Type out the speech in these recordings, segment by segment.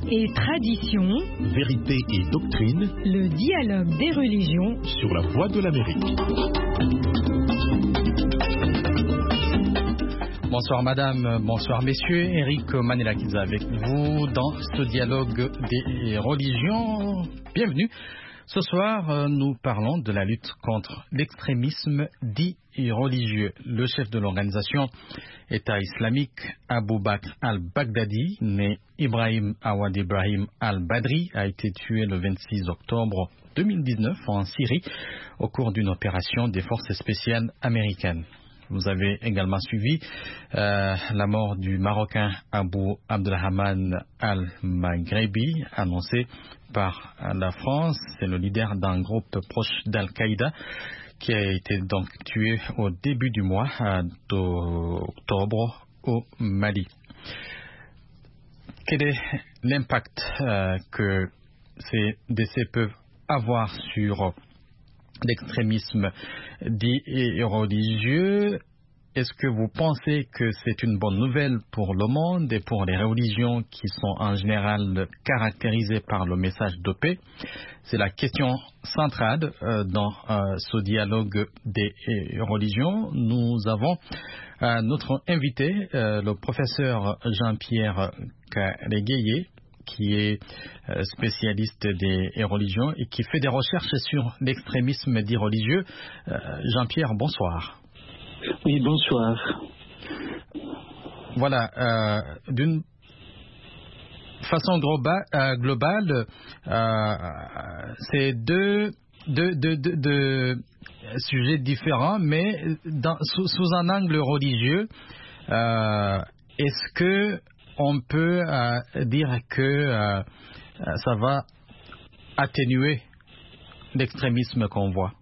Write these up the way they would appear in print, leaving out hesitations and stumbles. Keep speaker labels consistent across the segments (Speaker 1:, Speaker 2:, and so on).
Speaker 1: et tradition,
Speaker 2: vérité et doctrine,
Speaker 1: le dialogue des religions
Speaker 2: sur la voie de l'Amérique.
Speaker 3: Bonsoir madame, bonsoir messieurs, Eric Manelakiza avec vous dans ce dialogue des religions. Bienvenue. Ce soir, nous parlons de la lutte contre l'extrémisme dit religieux. Le chef de l'organisation État islamique, Abu Bakr al-Baghdadi, né Ibrahim Awad Ibrahim al-Badri, a été tué le 26 octobre 2019 en Syrie au cours d'une opération des forces spéciales américaines. Vous avez également suivi la mort du Marocain Abu Abdelrahman al-Maghrebi, annoncé par la France. C'est le leader d'un groupe proche d'Al-Qaïda qui a été donc tué au début du mois d'octobre au Mali. Quel est l'impact que ces décès peuvent avoir sur l'extrémisme dit religieux? Est-ce que vous pensez que c'est une bonne nouvelle pour le monde et pour les religions qui sont en général caractérisées par le message de paix? C'est la question centrale dans ce dialogue des religions. Nous avons notre invité, le professeur Jean-Pierre Karegueye, qui est spécialiste des religions et qui fait des recherches sur l'extrémisme dit religieux. Jean-Pierre, bonsoir.
Speaker 4: Oui, bonsoir.
Speaker 3: Voilà, d'une façon globale, c'est deux sujets différents, mais sous un angle religieux. Est-ce que on peut dire que ça va atténuer l'extrémisme qu'on voit?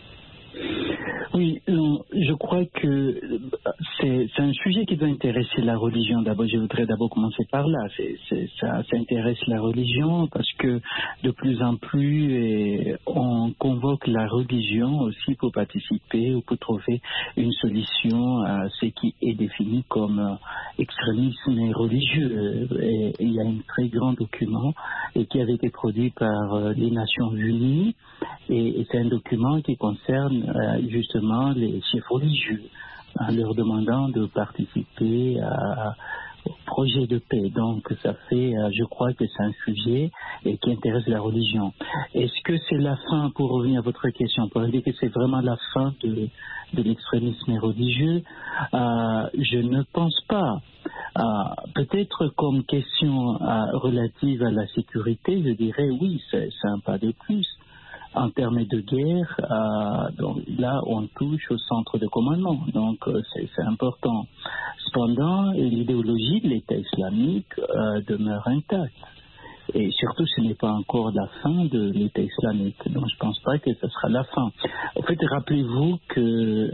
Speaker 4: Oui, je crois que c'est un sujet qui doit intéresser la religion. D'abord, je voudrais commencer par là. Ça intéresse la religion parce que de plus en plus, on convoque la religion aussi pour participer ou pour trouver une solution à ce qui est défini comme extrémisme religieux. Et il y a un très grand document qui avait été produit par les Nations Unies et c'est un document qui concerne justement les chefs religieux, en leur demandant de participer au projet de paix. Donc, ça fait, je crois que c'est un sujet qui intéresse la religion. Est-ce que c'est la fin, pour revenir à votre question, pour dire que c'est vraiment la fin de l'extrémisme religieux? Je ne pense pas. Peut-être comme question relative à la sécurité, je dirais oui, c'est un pas de plus. En termes de guerre, donc là, on touche au centre de commandement, donc c'est important. Cependant, l'idéologie de l'État islamique demeure intacte. Et surtout, ce n'est pas encore la fin de l'État islamique, donc je ne pense pas que ce sera la fin. En fait, rappelez-vous que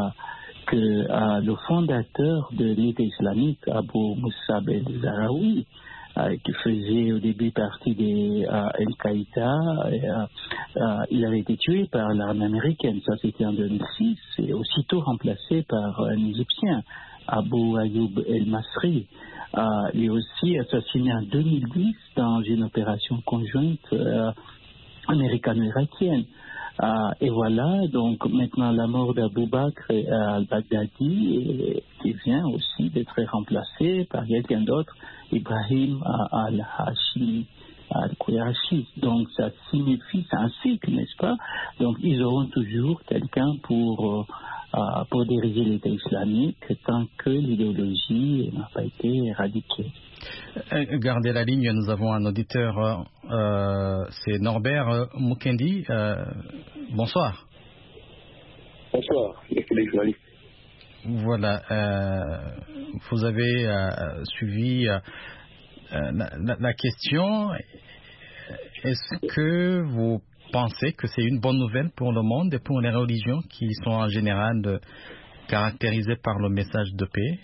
Speaker 4: le fondateur de l'État islamique, Abu Musab el-Zahraoui, qui faisait au début partie des Al-Qaïda, il avait été tué par l'armée américaine. Ça, c'était en 2006, et aussitôt remplacé par un Égyptien, Abu Ayoub el-Masri. Il est aussi assassiné en 2010 dans une opération conjointe américano-irakienne. Et voilà, donc maintenant la mort d'Abu Bakr al-Baghdadi qui vient aussi d'être remplacé par quelqu'un d'autre, Ibrahim al-Hashimi al-Qurashi. Donc ça signifie, c'est un cycle, n'est-ce pas? Donc ils auront toujours quelqu'un pour diriger l'État islamique tant que l'idéologie n'a pas été éradiquée.
Speaker 3: Gardez la ligne, nous avons un auditeur, c'est Norbert Mukendi. Bonsoir.
Speaker 5: Bonsoir, les journalistes.
Speaker 3: Voilà, vous avez suivi la question. Est-ce que vous pensez que c'est une bonne nouvelle pour le monde et pour les religions qui sont en général caractérisées par le message de paix?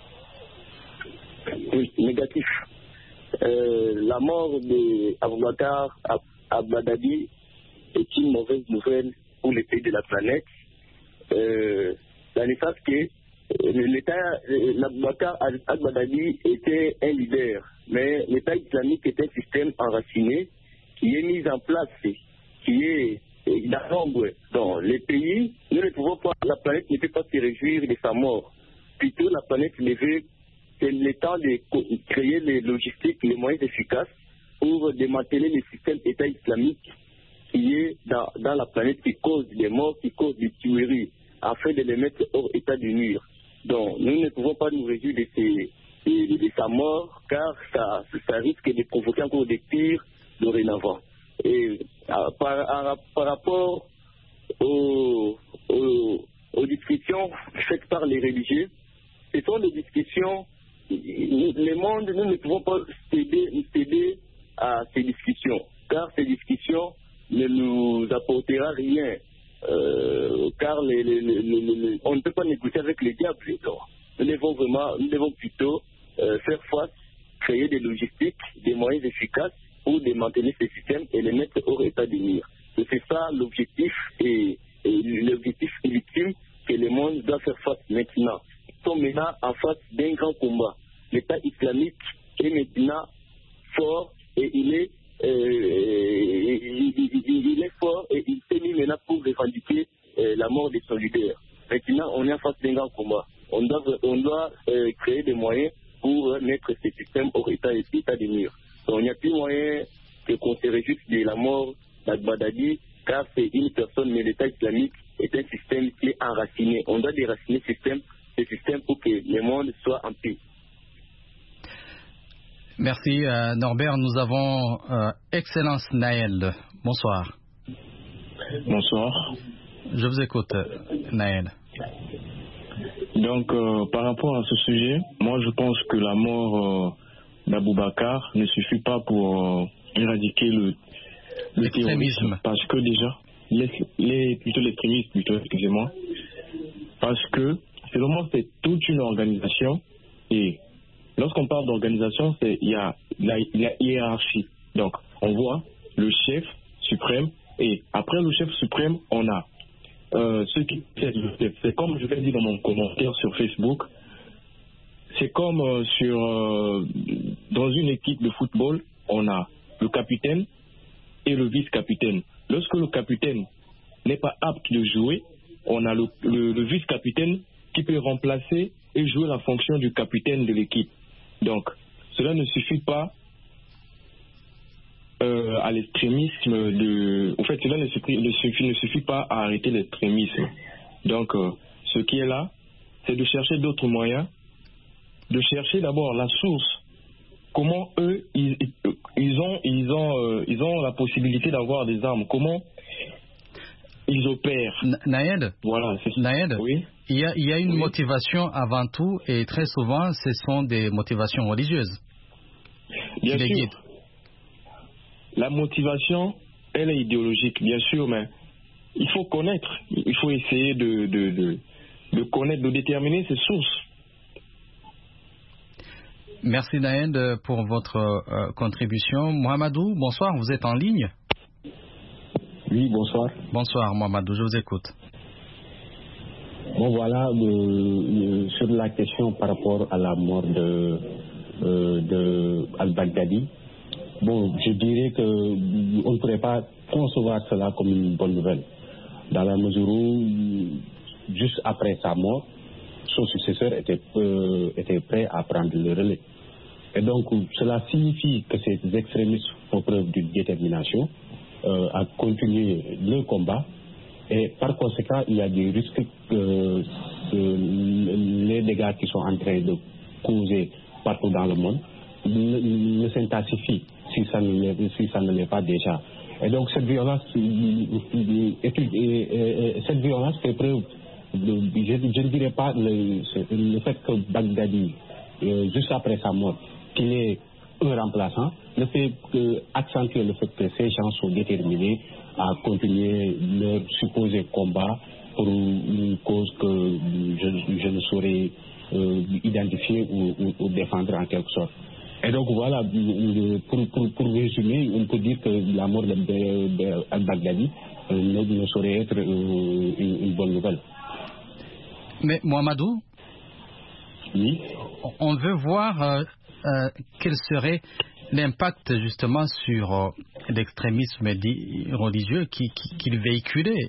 Speaker 5: Oui, négatif. La mort d'Abu Bakr al-Baghdadi est une mauvaise nouvelle pour les pays de la planète. Dans le fait que l'Aboubacar al-Baghdadi était un leader, mais l'État islamique est un système enraciné qui est mis en place, qui est dans l'ombre dans les pays. Nous ne pouvons pas, la planète ne peut pas se réjouir de sa mort. Plutôt, la planète c'est le temps de créer les logistiques, les moyens efficaces pour démanteler le système État islamique qui est dans la planète, qui cause des morts, qui cause des tueries, afin de les mettre hors état de nuire. Donc, nous ne pouvons pas nous réjouir de sa mort, car ça risque de provoquer encore des tirs dorénavant. Et par rapport aux discussions faites par les religieux, ce sont des discussions, le monde, nous ne pouvons pas céder à ces discussions, car ces discussions ne nous apportera rien, car on ne peut pas négocier avec les diables. Donc, nous devons plutôt faire face, créer des logistiques, des moyens efficaces pour démanteler ces systèmes et les mettre hors état de nuire. C'est ça l'objectif et l'objectif ultime que le monde doit faire face maintenant. Ils sont maintenant en face d'un grand combat. L'État islamique est maintenant fort et il est fort et il s'est mis maintenant pour revendiquer la mort de son leader. Maintenant, on est en face d'un grand combat. On doit créer des moyens pour mettre ce système hors état de nuire. Donc, il n'y a plus moyen qu'on se réjouisse de la mort d'Al-Baghdadi, car c'est une personne, mais l'État islamique est un système qui est enraciné. On doit déraciner ce système pour que le monde soit en paix.
Speaker 3: Merci Norbert. Nous avons Excellence Naël. Bonsoir.
Speaker 6: Bonsoir.
Speaker 3: Je vous écoute, Naël.
Speaker 6: Donc, par rapport à ce sujet, moi je pense que la mort d'Aboubacar ne suffit pas pour éradiquer l'extrémisme. Parce que déjà, l'extrémisme, excusez-moi, parce que c'est toute une organisation et lorsqu'on parle d'organisation, il y a la hiérarchie. Donc, on voit le chef suprême et après le chef suprême, on a ceux qui... C'est comme je l'ai dit dans mon commentaire sur Facebook, c'est comme dans une équipe de football, on a le capitaine et le vice-capitaine. Lorsque le capitaine n'est pas apte de jouer, on a le vice-capitaine qui peut remplacer et jouer la fonction du capitaine de l'équipe. Donc, cela ne suffit pas à l'extrémisme En fait, cela ne suffit pas à arrêter l'extrémisme. Donc, ce qui est là, c'est de chercher d'autres moyens, de chercher d'abord la source. Comment eux, ils ont la possibilité d'avoir des armes. Comment ils opèrent.
Speaker 3: Naël,
Speaker 6: voilà,
Speaker 3: Naël,
Speaker 6: oui.
Speaker 3: Il y a une motivation avant tout, et très souvent, ce sont des motivations religieuses.
Speaker 6: Bien sûr. La motivation, elle est idéologique, bien sûr, mais il faut connaître. Il faut essayer de connaître, de déterminer ses sources.
Speaker 3: Merci Naël pour votre contribution. Mohamedou, bonsoir, vous êtes en ligne?
Speaker 7: Oui, bonsoir.
Speaker 3: Bonsoir Mohamedou, je vous écoute.
Speaker 7: Bon, voilà, sur la question par rapport à la mort de Al-Baghdadi, bon, je dirais qu'on ne pourrait pas concevoir cela comme une bonne nouvelle, dans la mesure où, juste après sa mort, son successeur était prêt à prendre le relais. Et donc, cela signifie que ces extrémistes font preuve d'une détermination à continuer le combat. Et par conséquent, il y a des risques que les dégâts qui sont en train de causer partout dans le monde ne s'intensifient si ça ne l'est pas déjà. Et donc cette violence fait preuve, je ne dirais pas le fait que Baghdadi, juste après sa mort, qu'il est un remplaçant, ne fait accentuer le fait que ces gens sont déterminés à continuer leur supposé combat pour une cause que je ne saurais identifier ou défendre en quelque sorte. Et donc voilà, pour résumer, on peut dire que la mort d'Al-Baghdadi ne saurait être une bonne nouvelle.
Speaker 3: Mais Mohamedou,
Speaker 7: Oui.
Speaker 3: On veut voir quel serait l'impact justement sur l'extrémisme dit religieux qu'il véhiculait.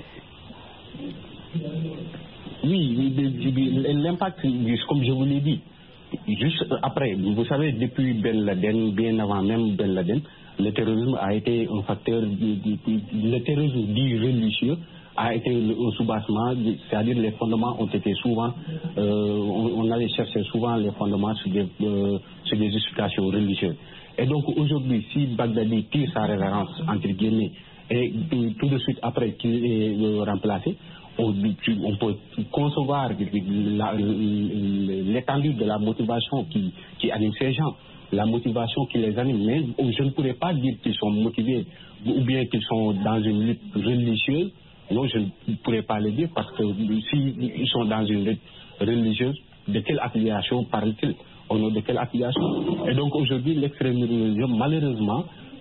Speaker 7: Oui, l'impact, comme je vous l'ai dit, juste après, vous savez, depuis Ben Laden, bien avant même Ben Laden, le terrorisme a été un facteur, le terrorisme dit religieux a été au soubassement, c'est-à-dire les fondements ont été souvent, on allait chercher souvent les fondements sur des justifications religieuses. Et donc aujourd'hui, si Bagdadi tire sa révérence, entre guillemets, et tout de suite après qu'il est remplacé, on peut concevoir l'étendue de la motivation qui anime ces gens, la motivation qui les anime. Mais je ne pourrais pas dire qu'ils sont motivés ou bien qu'ils sont dans une lutte religieuse. Non, je ne pourrais pas le dire parce que s'ils sont dans une lutte religieuse, de quelle affiliation parlent-ils? Au nom de quelle affiliation? Et donc aujourd'hui, l'extrémisme religieux, malheureusement,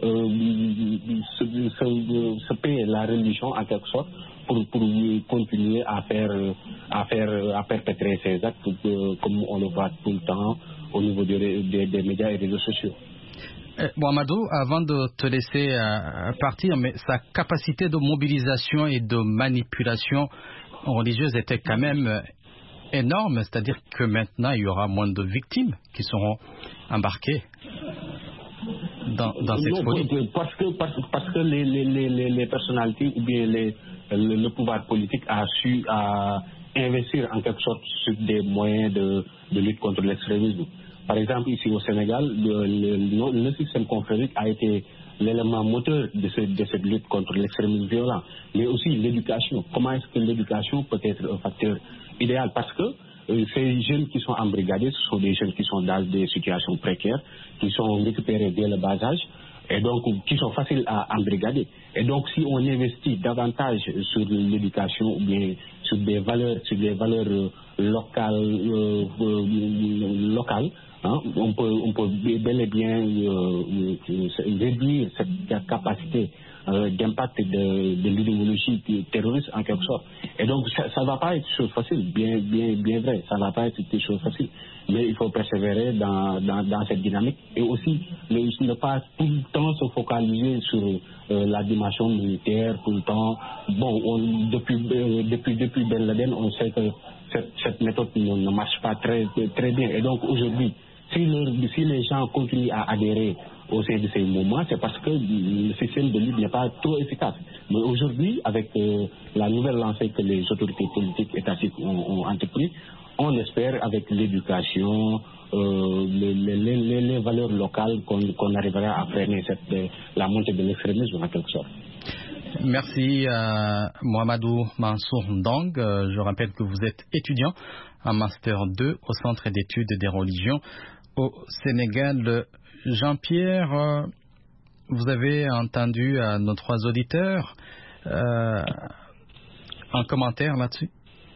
Speaker 7: se paie la religion en quelque sorte pour continuer à perpétrer ces actes comme on le voit tout le temps au niveau des médias et des réseaux sociaux.
Speaker 3: Mohamedou, avant de te laisser partir, mais sa capacité de mobilisation et de manipulation religieuse était quand même énorme, c'est-à-dire que maintenant il y aura moins de victimes qui seront embarquées dans cette folie.
Speaker 7: Parce que les personnalités ou bien le pouvoir politique a su investir en quelque sorte sur des moyens de lutte contre l'extrémisme. Par exemple, ici au Sénégal, le système confrérique a été l'élément moteur de cette lutte contre l'extrémisme violent, mais aussi l'éducation. Comment est-ce que l'éducation peut être un facteur idéal? Parce que ces jeunes qui sont embrigadés, ce sont des jeunes qui sont dans des situations précaires, qui sont récupérés dès le bas âge, et donc qui sont faciles à embrigader. Et donc si on investit davantage sur l'éducation ou bien sur des valeurs locales, hein, on peut bel et bien réduire cette capacité d'impact de l'idéologie terroriste en quelque sorte. Et donc ça ne va pas être chose facile, bien vrai, ça ne va pas être une chose facile. Mais il faut persévérer dans cette dynamique et aussi ne pas tout le temps se focaliser sur la dimension militaire, tout le temps. Bon, depuis Ben Laden, on sait que cette méthode ne marche pas très bien. Et donc aujourd'hui, si les gens continuent à adhérer au sein de ces mouvements, c'est parce que le système de lutte n'est pas trop efficace. Mais aujourd'hui, avec la nouvelle lancée que les autorités politiques étatiques ont entrepris, on espère avec l'éducation, les valeurs locales qu'on arrivera à freiner la montée de l'extrémisme en quelque sorte.
Speaker 3: Merci Mohamedou Mansour Ndong. Je rappelle que vous êtes étudiant en Master 2 au Centre d'études des religions au Sénégal. Jean-Pierre, vous avez entendu nos trois auditeurs un commentaire là-dessus?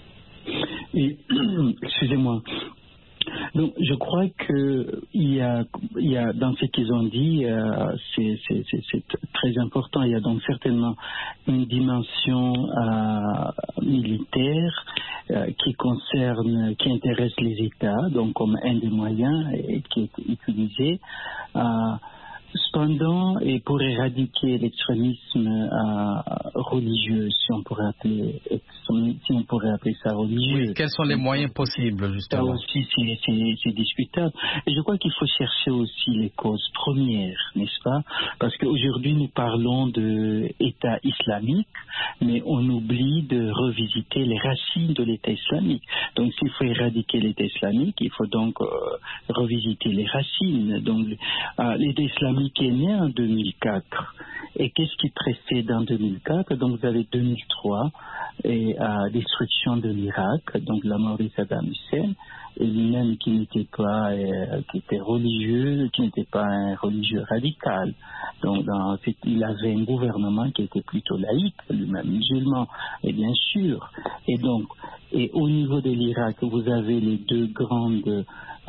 Speaker 4: Excusez-moi. Donc, je crois que il y a dans ce qu'ils ont dit, c'est très important. Il y a donc certainement une dimension militaire qui intéresse les États, donc comme un des moyens et qui est utilisé. Cependant, et pour éradiquer l'extrémisme religieux, si on pourrait appeler ça religieux.
Speaker 3: Oui, quels sont les moyens possibles, justement?
Speaker 4: Ça aussi, c'est discutable. Et je crois qu'il faut chercher aussi les causes premières, n'est-ce pas? Parce qu'aujourd'hui, nous parlons d'État islamique, mais on oublie de revisiter les racines de l'État islamique. Donc, s'il faut éradiquer l'État islamique, il faut donc revisiter les racines. Donc, l'État islamique est né en 2004. Et qu'est-ce qui précède en 2004? Donc vous avez 2003 et destruction de l'Irak, donc la mort de Saddam Hussein, et lui-même qui était religieux, qui n'était pas un religieux radical. Donc il avait un gouvernement qui était plutôt laïque, lui-même musulman, et bien sûr. Et au niveau de l'Irak, vous avez les deux grandes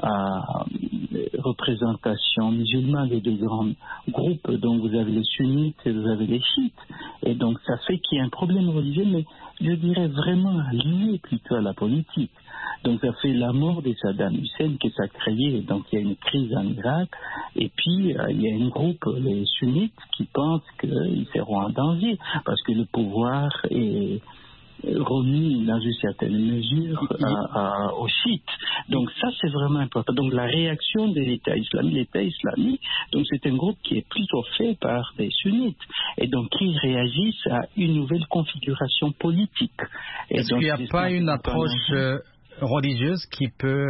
Speaker 4: représentations musulmanes, les deux grands groupes. Donc vous avez les sunnites et vous avez les chiites. Et donc ça fait qu'il y a un problème religieux, mais je dirais vraiment lié plutôt à la politique. Donc ça fait la mort de Saddam Hussein que ça a créé. Donc il y a une crise en Irak. Et puis il y a un groupe, les sunnites, qui pensent qu'ils seront en danger parce que le pouvoir est remis dans une certaine mesure aux chiites. Donc ça c'est vraiment important. Donc la réaction de l'État islamique, donc c'est un groupe qui est plutôt fait par des sunnites et donc qui réagissent à une nouvelle configuration politique.
Speaker 3: Est-ce qu'il n'y a pas une approche religieuse qui peut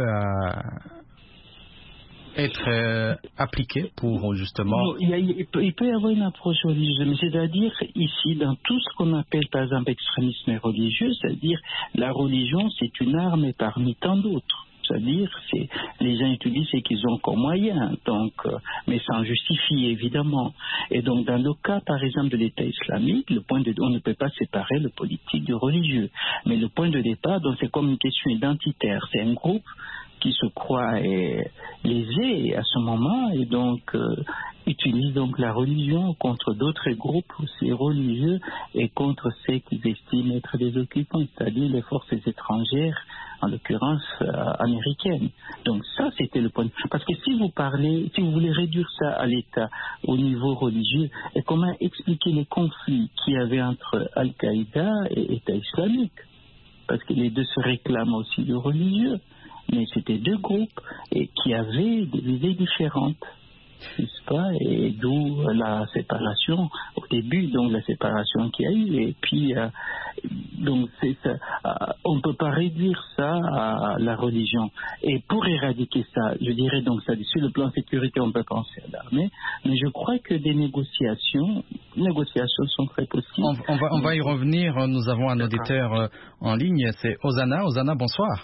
Speaker 3: être appliquée pour justement...
Speaker 4: Non, il peut y avoir une approche religieuse, mais c'est-à-dire ici, dans tout ce qu'on appelle par exemple extrémisme religieux, c'est-à-dire la religion c'est une arme parmi tant d'autres. C'est-à-dire, les gens utilisent ce qu'ils ont comme moyen, donc, mais sans justifier évidemment. Et donc, dans le cas, par exemple, de l'État islamique, on ne peut pas séparer le politique du religieux. Mais le point de départ, donc, c'est comme une question identitaire. C'est un groupe qui se croit lésé à ce moment et donc utilise donc la religion contre d'autres groupes aussi religieux et contre ceux qu'ils estiment être des occupants, c'est-à-dire les forces étrangères, en l'occurrence américaines. Donc ça, c'était le point. Parce que si vous voulez réduire ça à l'État au niveau religieux, et comment expliquer les conflits qu'il y avait entre Al-Qaïda et État islamique? Parce que les deux se réclament aussi du religieux. Mais c'était deux groupes qui avaient des idées différentes, n'est-ce pas? Et d'où la séparation au début, donc la séparation qu'il y a eu. Et puis, donc c'est ça. On ne peut pas réduire ça à la religion. Et pour éradiquer ça, je dirais donc ça, sur le plan sécurité, on peut penser à l'armée. Mais je crois que des négociations sont très possibles.
Speaker 3: On va y revenir. Nous avons un auditeur en ligne, c'est Osana. Osana, bonsoir.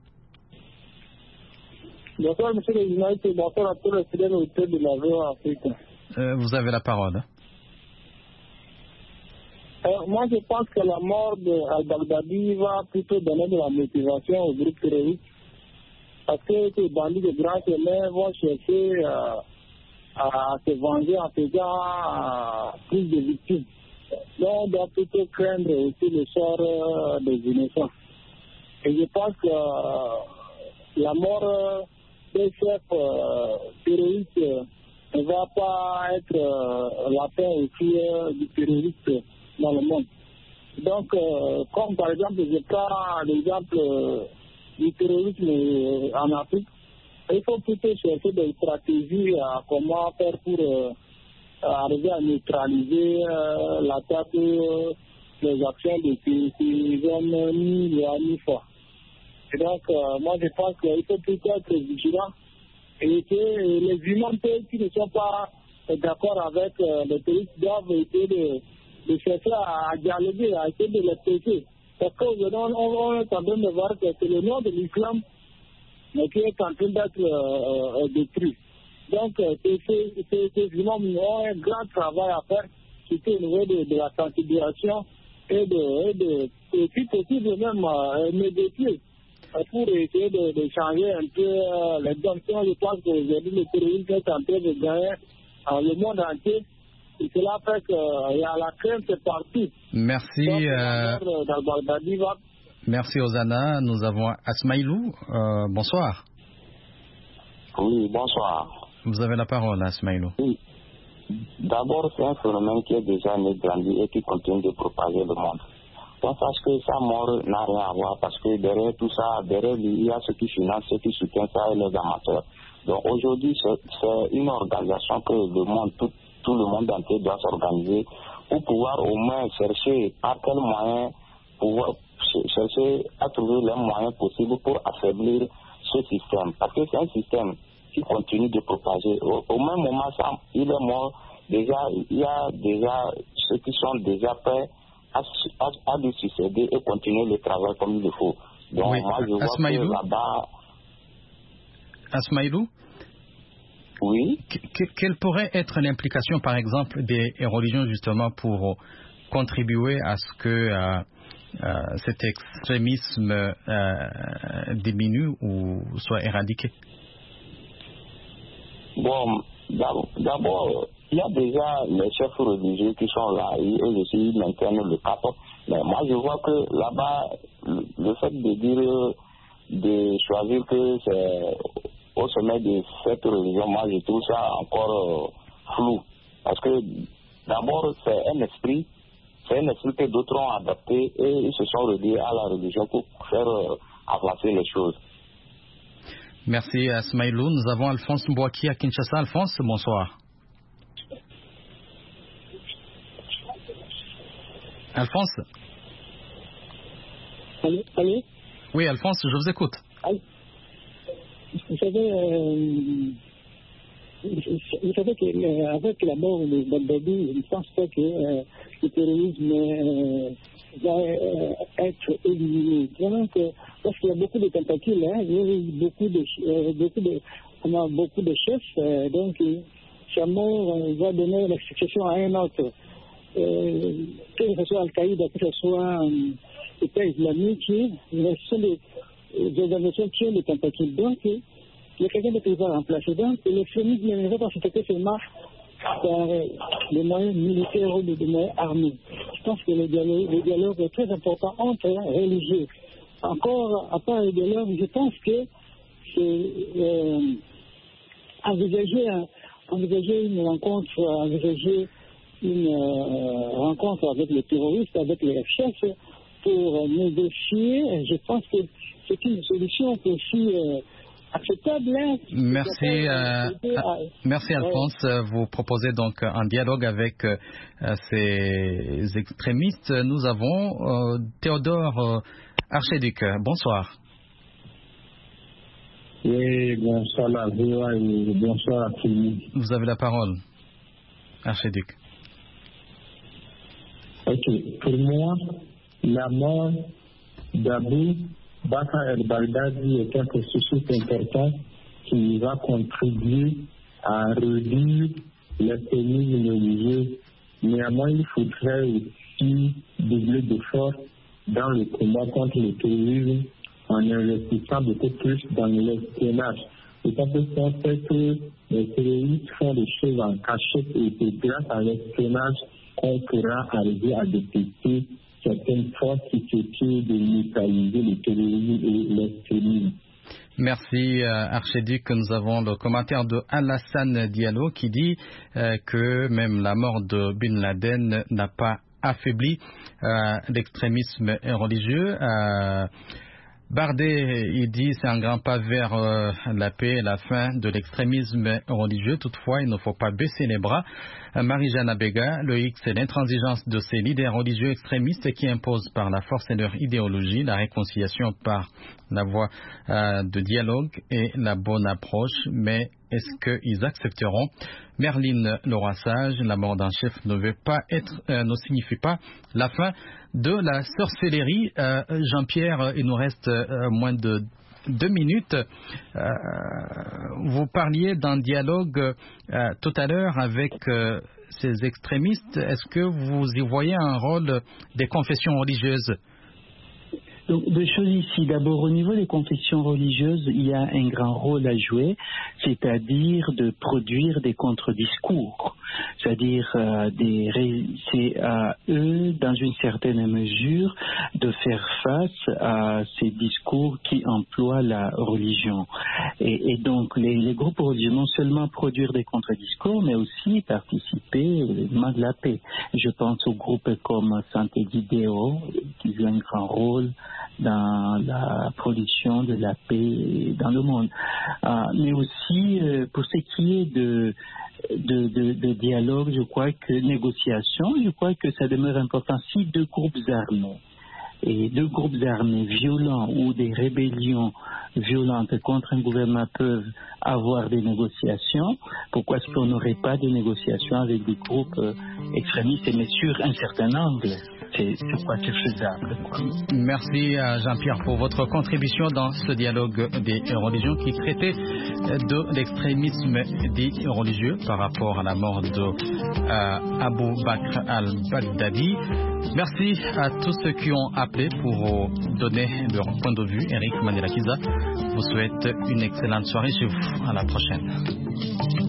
Speaker 8: Bonsoir, monsieur le journaliste, bonsoir à tous les fidèles auditeurs de la VOA Afrique.
Speaker 3: Vous avez la parole.
Speaker 8: Moi, je pense que la mort d'Al-Baghdadi va plutôt donner de la motivation au groupe terroriste. Parce que ces bandits de grand chemin vont chercher à se venger en faisant plus de victimes. Donc, on doit plutôt craindre aussi le sort des innocents. Et je pense que la mort des chefs terroristes ne va pas être la fin aussi du terroriste dans le monde. Donc, comme par exemple, je prends l'exemple du terrorisme en Afrique, il faut plutôt chercher des stratégies à comment faire pour arriver à neutraliser l'attaque des actions de ces hommes ni fois. Et donc, moi, je pense qu'il faut plutôt être vigilant et que les humains qui ne sont pas d'accord avec les terroristes doivent essayer de chercher à dialoguer, à essayer de les pécher. Parce qu'aujourd'hui, on est en train de voir que c'est le nom de l'islam qui est en train d'être détruit. Donc, ces humains ont un grand travail à faire, surtout au niveau de la sensibilisation et si possible même négocier pour essayer de changer un peu les dominations. Je pense qu'aujourd'hui, le terrorisme est en train de gagner le monde entier. Et cela fait qu'il y a la crainte partout.
Speaker 3: Merci. Merci Osana. Nous avons Asmaïlou. Bonsoir.
Speaker 9: Oui, bonsoir.
Speaker 3: Vous avez la parole, Asmaïlou.
Speaker 9: Oui. D'abord, c'est un phénomène qui est déjà né, grandi et qui continue de propager le monde. On sache que sa mort n'a rien à voir parce que derrière tout ça, derrière lui, il y a ceux qui financent, ceux qui soutiennent ça et les amateurs. Donc aujourd'hui, c'est une organisation que le monde, tout le monde entier doit s'organiser pour pouvoir au moins chercher par quel moyen pouvoir chercher à trouver les moyens possibles pour affaiblir ce système. Parce que c'est un système qui continue de propager. Au même moment, ça, il est mort. Déjà, il y a déjà ceux qui sont déjà prêts à lui succéder et continuer le travail comme il le faut. Donc,
Speaker 3: oui.
Speaker 9: moi, je vois que là-bas...
Speaker 3: Asmaïlou?
Speaker 9: Oui.
Speaker 3: Quelle pourrait être l'implication, par exemple, des religions, justement, pour contribuer à ce que cet extrémisme diminue ou soit éradiqué?
Speaker 9: Bon, d'abord, il y a déjà les chefs religieux qui sont là et eux aussi maintiennent le cap. Mais moi, je vois que là-bas, le fait de dire de choisir que c'est au sommet de cette religion, moi je trouve ça encore flou. Parce que d'abord, c'est un esprit que d'autres ont adapté et ils se sont reliés à la religion pour faire avancer les choses.
Speaker 3: Merci à Smaïlou. Nous avons Alphonse Mbouaki à Kinshasa. Alphonse, bonsoir. Alphonse.
Speaker 8: Allô?
Speaker 3: Oui, Alphonse, je vous écoute.
Speaker 8: Vous savez qu'avec la mort de Bagdadi, je ne pense pas que le terrorisme va être éliminé. Donc, parce qu'il y a beaucoup de tentacules, il y a eu beaucoup de chefs, donc sa mort va donner la succession à un autre. Que ce soit Al-Qaïda, que ce soit l'État islamique, ce sont des organisations qui ont des tentacules. Donc, il y a quelqu'un qui va remplacer. Donc, l'extrémisme ne va pas se traiter seulement par les moyens militaires ou des moyens armés. Je pense que le dialogue est très important entre religieux. Encore, à part le dialogue, je pense que c'est envisager une rencontre avec les terroristes, avec les chefs, pour négocier. Je pense que c'est une solution aussi acceptable.
Speaker 3: Merci Alphonse. Vous proposez donc un dialogue avec ces extrémistes. Nous avons Théodore Archéduc. Bonsoir.
Speaker 10: Oui, bonsoir la VOA et bonsoir à tout le monde.
Speaker 3: Vous avez la parole, Archéduc.
Speaker 10: Ok, pour moi, la mort d'Abou Bakr el-Baghdadi est un processus important qui va contribuer à réduire l'extrémisme religieux. Néanmoins, il faudrait aussi doubler d'efforts dans le combat contre le terrorisme en investissant beaucoup plus dans l'espionnage. D'autant plus qu'on sait que les terroristes font des choses en cachette et c'est grâce à l'espionnage qu'on pourra arriver à détecter certaines forces qui s'essayent de neutraliser le terrorisme et l'extrémisme.
Speaker 3: Merci Archéduc. Nous avons le commentaire de Alassane Diallo qui dit que même la mort de Bin Laden n'a pas affaibli l'extrémisme religieux. Bardet, il dit c'est un grand pas vers la paix et la fin de l'extrémisme religieux. Toutefois, il ne faut pas baisser les bras. Marie-Jeanne Abega, le X, c'est l'intransigeance de ces leaders religieux extrémistes qui imposent par la force et leur idéologie la réconciliation par la voie de dialogue et la bonne approche. Mais est-ce qu'ils accepteront? Merline Leroy-Sage, la mort d'un chef ne signifie pas la fin de la sorcellerie. Jean-Pierre, il nous reste moins de 2 minutes. Vous parliez d'un dialogue tout à l'heure avec ces extrémistes. Est-ce que vous y voyez un rôle des confessions religieuses?
Speaker 4: Donc, deux choses ici. D'abord, au niveau des confessions religieuses, il y a un grand rôle à jouer, c'est-à-dire de produire des contre-discours. C'est-à-dire, c'est à eux, dans une certaine mesure, de faire face à ces discours qui emploient la religion. Et donc, les groupes religieux, non seulement produire des contre-discours, mais aussi participer au développement de la paix. Je pense aux groupes comme Santé d'Idéo, qui jouent un grand rôle dans la production de la paix dans le monde. Mais aussi, pour ce qui est de dialogue, je crois que négociation, je crois que ça demeure important. Si deux groupes armés violents ou des rébellions violentes contre un gouvernement peuvent avoir des négociations, pourquoi est-ce qu'on n'aurait pas de négociations avec des groupes extrémistes, mais sur un certain angle? C'est quoi c'est faisable.
Speaker 3: Merci à Jean-Pierre pour votre contribution dans ce dialogue des religions qui traitait de l'extrémisme des religieux par rapport à la mort de Abou Bakr al-Baghdadi. Merci à tous ceux qui ont appelé pour donner leur point de vue. Eric Manirakiza vous souhaite une excellente soirée chez vous. À la prochaine.